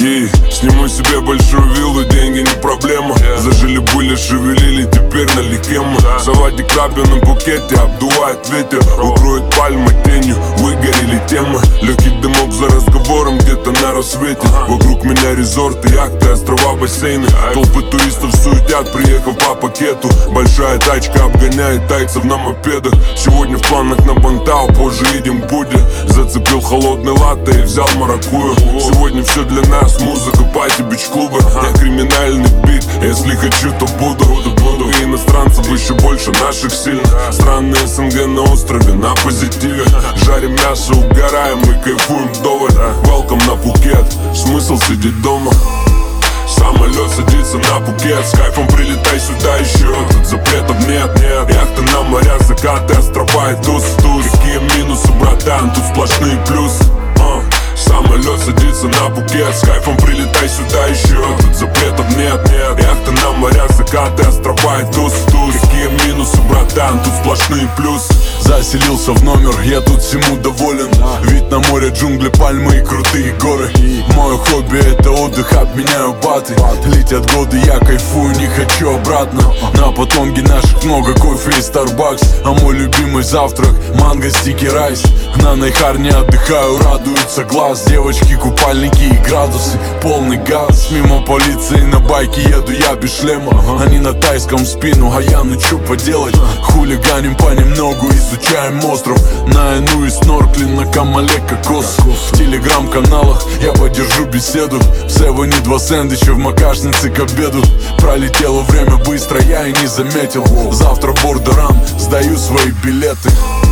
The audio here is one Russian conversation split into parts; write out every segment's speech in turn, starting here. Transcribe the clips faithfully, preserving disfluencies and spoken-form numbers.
Ей, сниму себе большую виллу, деньги не проблема. Зажили были, шевелили, теперь налегке мы. Салатик крабе на букете, обдувает ветер. Укроет пальмы тенью, выгорели темы. Легкий дымок за разговором где-то на рассвете. Вокруг меня резорты, яхты, острова, бассейны. Толпы туристов суетят, приехав по пакету. Большая тачка обгоняет тайцев на мопедах. Сегодня в планах на Бантау, позже едем к Будде. Зацепил холодный латте и взял маракую. Сегодня все для нас, музыка, пати, бич-клубы. Я криминальный бит, если хочу, то буду. Буду и иностранцев еще больше наших сильно. Странные СНГ на острове, на позитиве. Жарим мясо, угораем и кайфуем вдоволь. Welcome на Пхукет, смысл сидеть дома. Самолет садится на Пхукет, с кайфом прилетай сюда еще. Тут запретов нет, нет. Яхты на моря, закаты, острова и туз. Какие минусы, братан, тут сплошные плюсы. uh. Самолет садится на Пхукет, с кайфом прилетай сюда еще. Тут запретов нет, нет. Яхты на моря, закаты, острова и туз. Какие минусы, братан, тут сплошные плюсы. Заселился в номер, я тут всему доволен. Вид на море, джунгли, пальмы и крутые горы. Мое хобби это отдых, обменяю баты. Летят годы, я кайфую, не хочу обратно. На потомке наших много кофе и Старбакс. А мой любимый завтрак манго, стики, райс. На Найхарне отдыхаю, радуется глаз. Девочки, купальники и градусы, полный газ. Мимо полиции на байке еду я без шлема. Они на тайском спину, а я ну чё поделать. Хулиганим понемногу, изучаем остров. На Эну и снорклинг, на Камале кокос. В телеграм-каналах я подержу беседу. В севене два сэндвича, в макашнице к обеду. Пролетело время быстро, я и не заметил. Завтра бордерам, сдаю свои билеты.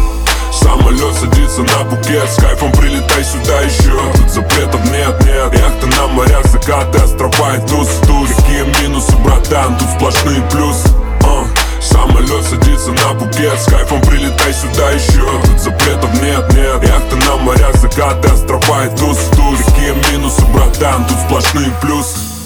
Самолет садится на Пхукет, с кайфом прилетай сюда еще. Тут запретов нет, нет. Яхты на морях, закаты, острова и туз. Какие минусы, братан, тут сплошные плюсы. uh. Самолет садится на Пхукет, с кайфом прилетай сюда еще. Тут запретов нет, нет. Яхты на морях, закаты, острова и туз. Какие минусы, братан, тут сплошные плюсы.